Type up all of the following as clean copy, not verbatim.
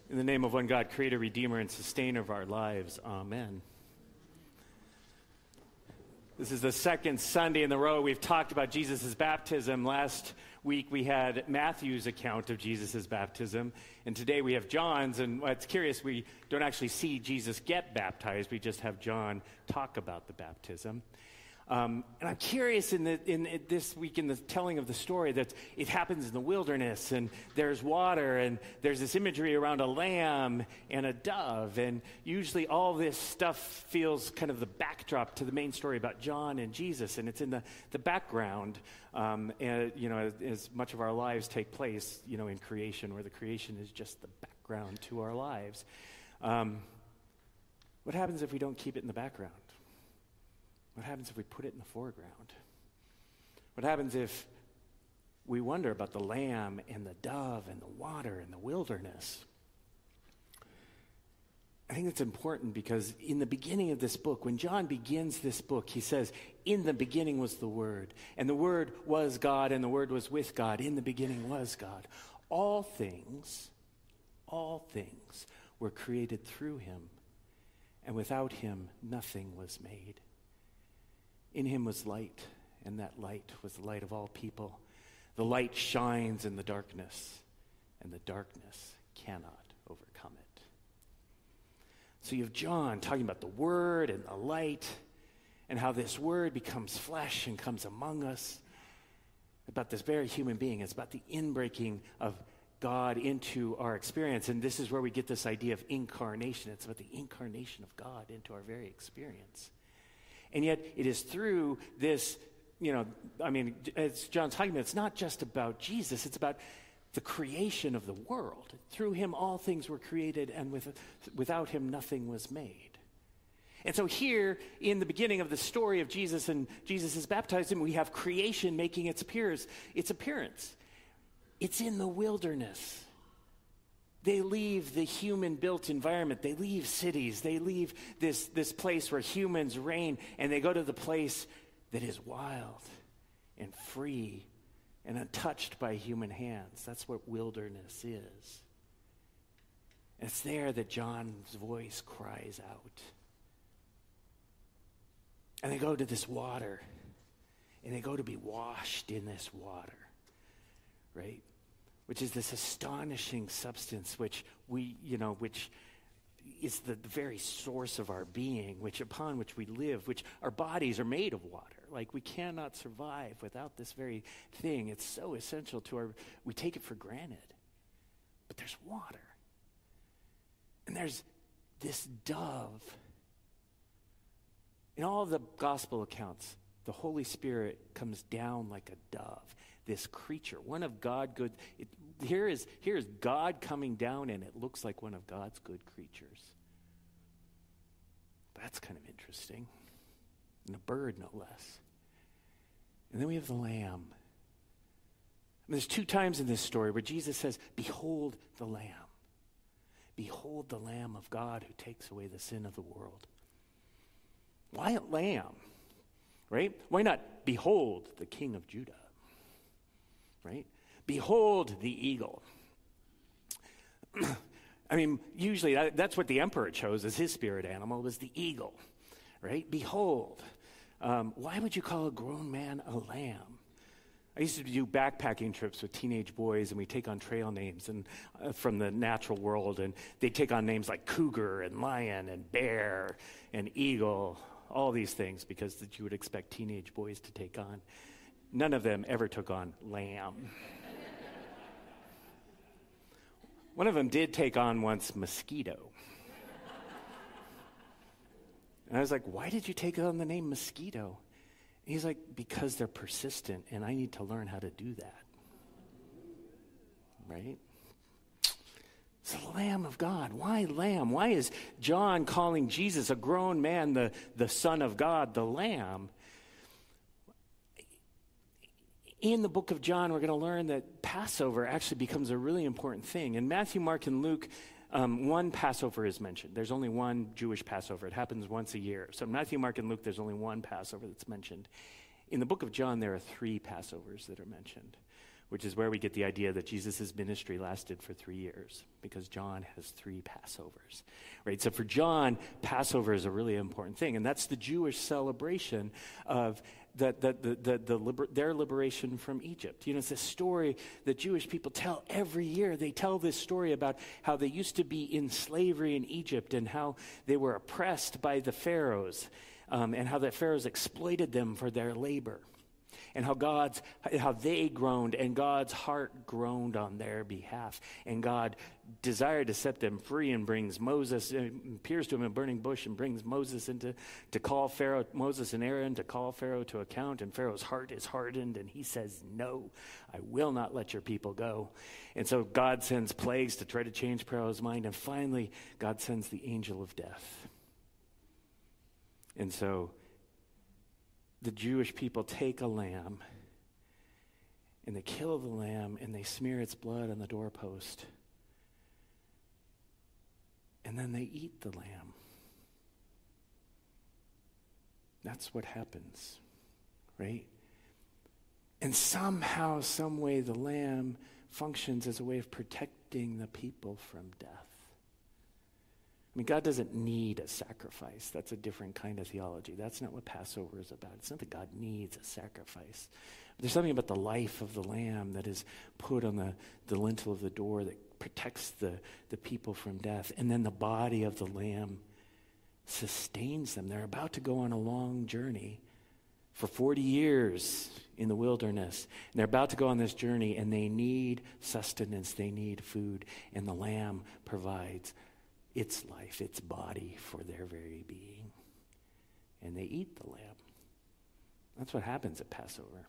In the name of one God, creator, redeemer, and sustainer of our lives, amen. This is the second Sunday in a row we've talked about Jesus' baptism. Last week we had Matthew's account of Jesus' baptism, and today we have John's. And what's curious, we don't actually see Jesus get baptized, we just have John talk about the baptism. And I'm curious in this week in the telling of the story that it happens in the wilderness and there's water and there's this imagery around a lamb and a dove. And usually all this stuff feels kind of the backdrop to the main story about John and Jesus. And it's in the background, and, as much of our lives take place, in creation, where the creation is just the background to our lives. What happens if we don't keep it in the background? What happens if we put it in the foreground? What happens if we wonder about the lamb and the dove and the water and the wilderness? I think it's important because in the beginning of this book, when John begins this book, he says, "In the beginning was the Word, and the Word was God, and the Word was with God. In the beginning was God. All things were created through him, and without him nothing was made. In him was light, and that light was the light of all people. The light shines in the darkness, and the darkness cannot overcome it." So you have John talking about the Word and the light, and how this Word becomes flesh and comes among us, about this very human being. It's about the inbreaking of God into our experience, and this is where we get this idea of incarnation. It's about the incarnation of God into our very experience. And yet it is through this, as John's talking about, it's not just about Jesus, it's about the creation of the world. Through him all things were created, and without him nothing was made. And so here, in the beginning of the story of Jesus and Jesus' baptism, we have creation making its appearance. It's in the wilderness. They leave the human-built environment. They leave cities. They leave this place where humans reign, and they go to the place that is wild and free and untouched by human hands. That's what wilderness is. And it's there that John's voice cries out. And they go to this water, and they go to be washed in this water, right? Which is this astonishing substance which is the very source of our being, upon which we live, which our bodies are made of water. Like, we cannot survive without this very thing. It's so essential to we take it for granted. But there's water. And there's this dove. In all of the gospel accounts, the Holy Spirit comes down like a dove. This creature, one of God good. Here is God coming down, and it looks like one of God's good creatures. That's kind of interesting. And a bird, no less. And then we have the lamb. And there's 2 times in this story where Jesus says, "Behold the lamb. Behold the Lamb of God who takes away the sin of the world." Why a lamb? Right? Why not behold the King of Judah? Right? Behold the eagle. Usually that's what the emperor chose as his spirit animal, was the eagle, right? Behold. Why would you call a grown man a lamb? I used to do backpacking trips with teenage boys, and we take on trail names and from the natural world, and they take on names like cougar and lion and bear and eagle, all these things, because that you would expect teenage boys to take on. None of them ever took on lamb. One of them did take on once mosquito. And I was like, "Why did you take on the name mosquito?" And he's like, "Because they're persistent, and I need to learn how to do that." Right? It's the Lamb of God. Why lamb? Why is John calling Jesus, a grown man, the Son of God, the Lamb? In the book of John, we're going to learn that Passover actually becomes a really important thing. In Matthew, Mark, and Luke, one Passover is mentioned. There's only one Jewish Passover. It happens once a year. So in Matthew, Mark, and Luke, there's only one Passover that's mentioned. In the book of John, there are 3 Passovers that are mentioned. which is where we get the idea that Jesus' ministry lasted for 3 years, because John has 3 Passovers, right? So for John, Passover is a really important thing, and that's the Jewish celebration of their liberation from Egypt. You know, it's a story that Jewish people tell every year. They tell this story about how they used to be in slavery in Egypt and how they were oppressed by the pharaohs, and how the pharaohs exploited them for their labor. And how they groaned, and God's heart groaned on their behalf. And God desired to set them free, and brings Moses, appears to him in a burning bush, and brings Moses to call Pharaoh, Moses and Aaron to call Pharaoh to account. And Pharaoh's heart is hardened, and he says, "No, I will not let your people go." And so God sends plagues to try to change Pharaoh's mind. And finally, God sends the angel of death. And so the Jewish people take a lamb, and they kill the lamb, and they smear its blood on the doorpost. And then they eat the lamb. That's what happens, right? And somehow, some way, the lamb functions as a way of protecting the people from death. I mean, God doesn't need a sacrifice. That's a different kind of theology. That's not what Passover is about. It's not that God needs a sacrifice. But there's something about the life of the lamb that is put on the lintel of the door that protects the people from death. And then the body of the lamb sustains them. They're about to go on a long journey for 40 years in the wilderness. And they're about to go on this journey, and they need sustenance. They need food. And the lamb provides its life, its body, for their very being. And they eat the lamb. That's what happens at Passover.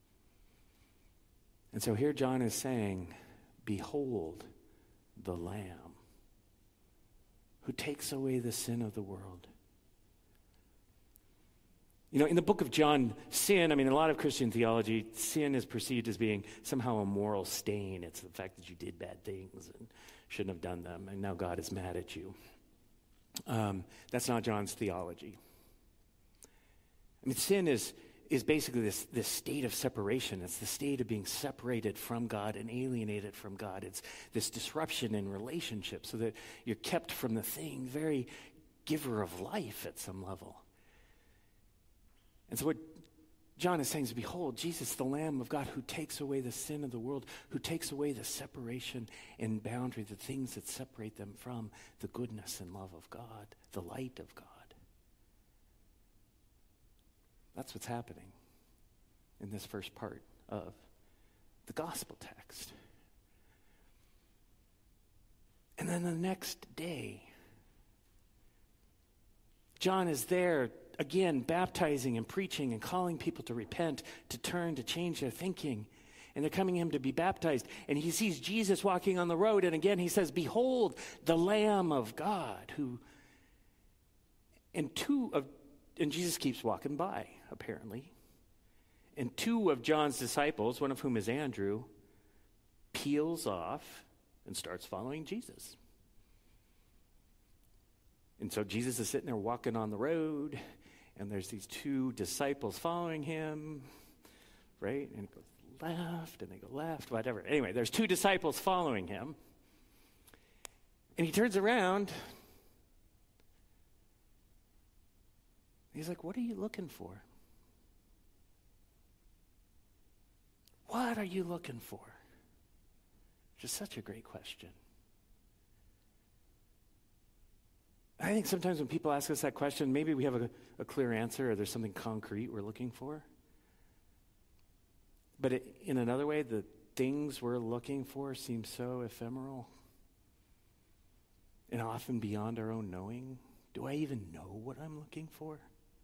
And so here John is saying, "Behold the Lamb who takes away the sin of the world." You know, in the book of John, sin, in a lot of Christian theology, sin is perceived as being somehow a moral stain. It's the fact that you did bad things and shouldn't have done them, and now God is mad at you. That's not John's theology. Sin is basically this state of separation. It's the state of being separated from God and alienated from God. It's this disruption in relationships so that you're kept from the thing, very giver of life at some level. And so what John is saying is, behold, Jesus, the Lamb of God, who takes away the sin of the world, who takes away the separation and boundary, the things that separate them from the goodness and love of God, the light of God. That's what's happening in this first part of the gospel text. And then the next day, John is there again, baptizing and preaching and calling people to repent, to turn, to change their thinking. And they're coming to him to be baptized. And he sees Jesus walking on the road. And again, he says, "Behold, the Lamb of God who..." And Jesus keeps walking by, apparently. And 2 of John's disciples, one of whom is Andrew, peels off and starts following Jesus. And so Jesus is sitting there walking on the road, and there's these 2 disciples following him, right? And it goes left, and they go left, whatever. Anyway, there's 2 disciples following him. And he turns around. He's like, "What are you looking for? What are you looking for?" Which is such a great question. I think sometimes when people ask us that question, maybe we have a clear answer, or there's something concrete we're looking for. But in another way, the things we're looking for seem so ephemeral and often beyond our own knowing. Do I even know what I'm looking for?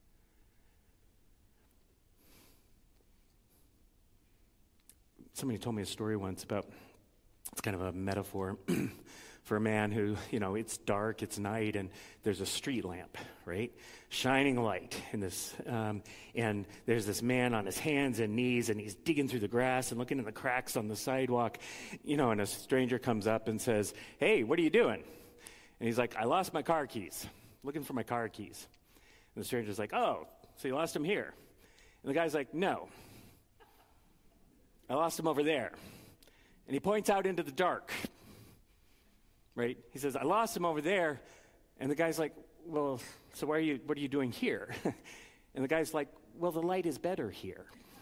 Somebody told me a story once about, it's kind of a metaphor for a man who, it's dark, it's night, and there's a street lamp, right? Shining light in this, and there's this man on his hands and knees, and he's digging through the grass and looking in the cracks on the sidewalk, and a stranger comes up and says, "Hey, what are you doing?" And he's like, "I lost my car keys, looking for my car keys." And the stranger's like, "Oh, so you lost them here?" And the guy's like, "No, I lost him over there. And he points out into the dark, right? He says, I lost him over there. And the guy's like, well, so what are you doing here? And the guy's like, well, the light is better here.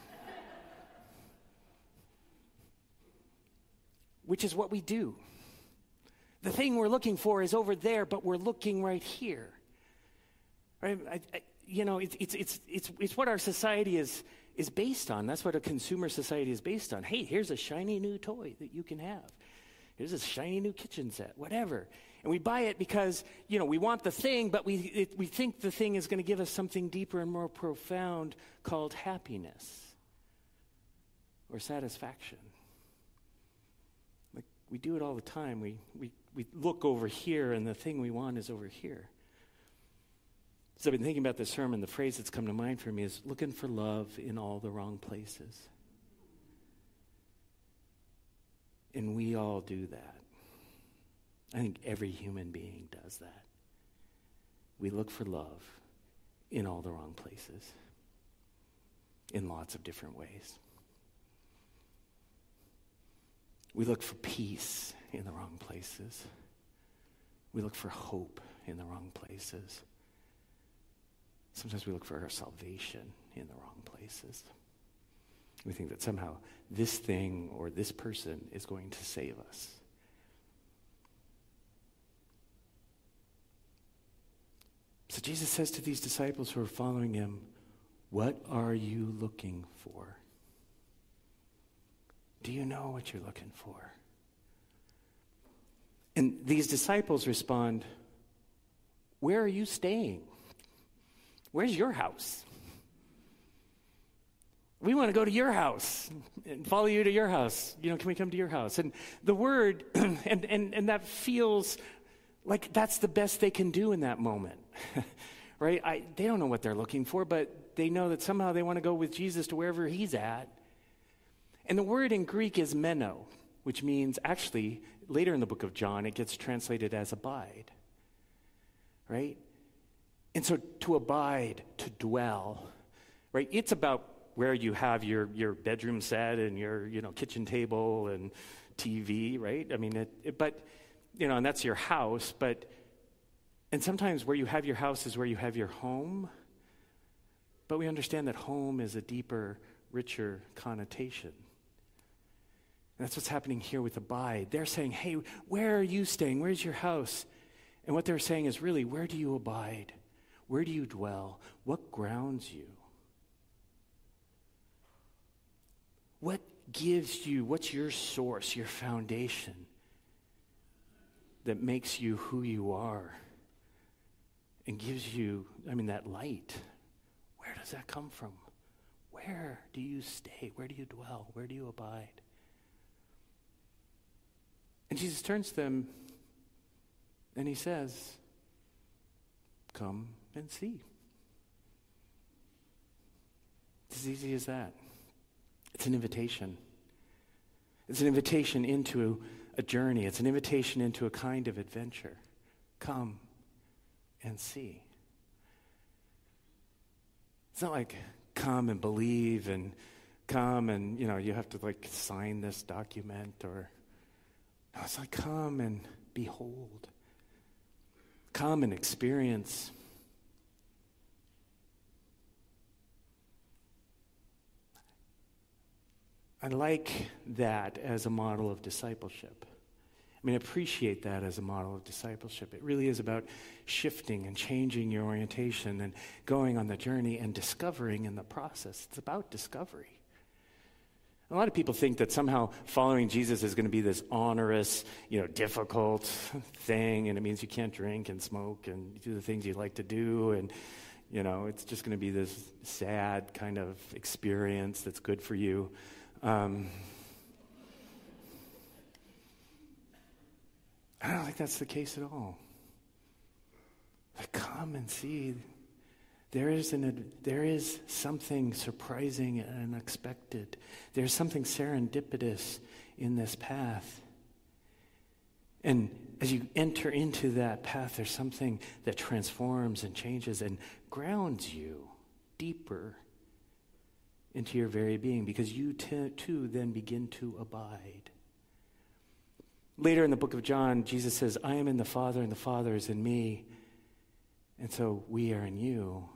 Which is what we do. The thing we're looking for is over there, but we're looking right here. Right? It's what our society is based on. That's what a consumer society is based on. Hey, here's a shiny new toy that you can have. Here's a shiny new kitchen set, whatever. And we buy it because, we want the thing, but we think the thing is going to give us something deeper and more profound called happiness or satisfaction. Like, we do it all the time. We look over here, and the thing we want is over here. So I've been thinking about this sermon. The phrase that's come to mind for me is looking for love in all the wrong places. And we all do that. I think every human being does that. We look for love in all the wrong places, in lots of different ways. We look for peace in the wrong places. We look for hope in the wrong places. Sometimes we look for our salvation in the wrong places. We think that somehow this thing or this person is going to save us. So Jesus says to these disciples who are following him, what are you looking for? Do you know what you're looking for? And these disciples respond, where are you staying? Where's your house? We want to go to your house and follow you to your house. Can we come to your house? And the word, and that feels like that's the best they can do in that moment, right? They don't know what they're looking for, but they know that somehow they want to go with Jesus to wherever he's at. And the word in Greek is meno, which means actually, later in the book of John, it gets translated as abide, right? And so to abide, to dwell, right? It's about where you have your bedroom set and your kitchen table and TV, right? I mean, and that's your house. And sometimes where you have your house is where you have your home. But we understand that home is a deeper, richer connotation. And that's what's happening here with abide. They're saying, hey, where are you staying? Where's your house? And what they're saying is really, where do you abide? Where do you dwell? What grounds you? What gives you, what's your source, your foundation that makes you who you are and gives you, that light? Where does that come from? Where do you stay? Where do you dwell? Where do you abide? And Jesus turns to them and he says, come and see. It's as easy as that. It's an invitation. It's an invitation into a journey. It's an invitation into a kind of adventure. Come and see. It's not like come and believe and come and, you have to sign this document or, no, it's like come and behold. Come and experience. I like that as a model of discipleship. I appreciate that as a model of discipleship. It really is about shifting and changing your orientation and going on the journey and discovering in the process. It's about discovery. A lot of people think that somehow following Jesus is going to be this onerous, difficult thing, and it means you can't drink and smoke and do the things you like to do, and, it's just going to be this sad kind of experience that's good for you. I don't think that's the case at all. Come and see. There is something surprising and unexpected. There's something serendipitous in this path. And as you enter into that path, there's something that transforms and changes and grounds you deeper into your very being, because you too then begin to abide. Later in the book of John, Jesus says, I am in the Father, and the Father is in me, and so we are in you.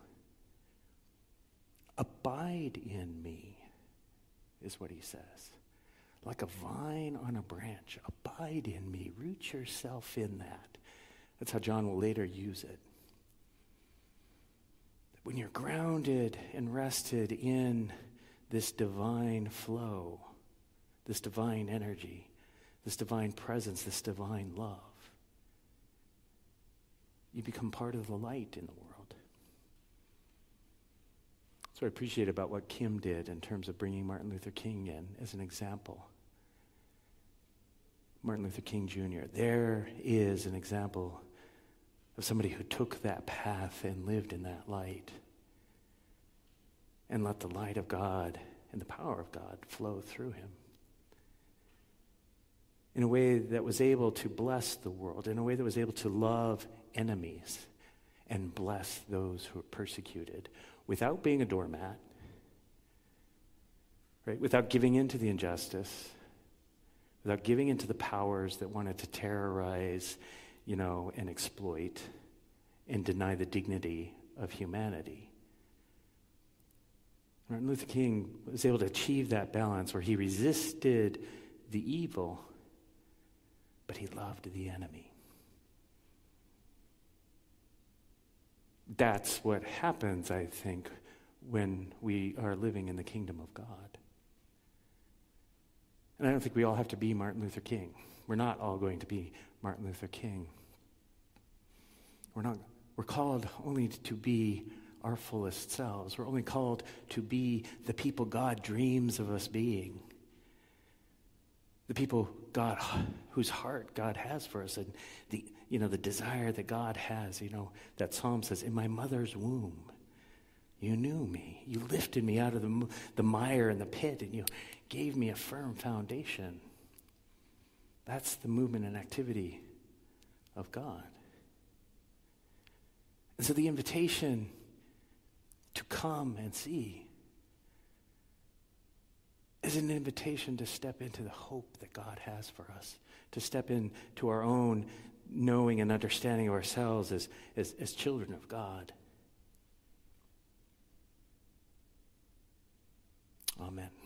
Abide in me, is what he says. Like a vine on a branch, abide in me. Root yourself in that. That's how John will later use it. When you're grounded and rested in this divine flow, this divine energy, this divine presence, this divine love, you become part of the light in the world. That's what I appreciate about what Kim did in terms of bringing Martin Luther King in as an example. Martin Luther King Jr. There is an example of somebody who took that path and lived in that light and let the light of God and the power of God flow through him in a way that was able to bless the world, in a way that was able to love enemies and bless those who are persecuted without being a doormat, right? Without giving in to the injustice, without giving in to the powers that wanted to terrorize, and exploit and deny the dignity of humanity. Martin Luther King was able to achieve that balance where he resisted the evil, but he loved the enemy. That's what happens, I think, when we are living in the kingdom of God. And I don't think we all have to be Martin Luther King. We're not all going to be Martin Luther King. We're called only to be our fullest selves. We're only called to be the people God dreams of us being. The people whose heart God has for us, and the desire that God has. That psalm says, "In my mother's womb, you knew me. You lifted me out of the mire and the pit, and you gave me a firm foundation." That's the movement and activity of God. And so the invitation to come and see is an invitation to step into the hope that God has for us, to step into our own knowing and understanding of ourselves as children of God. Amen.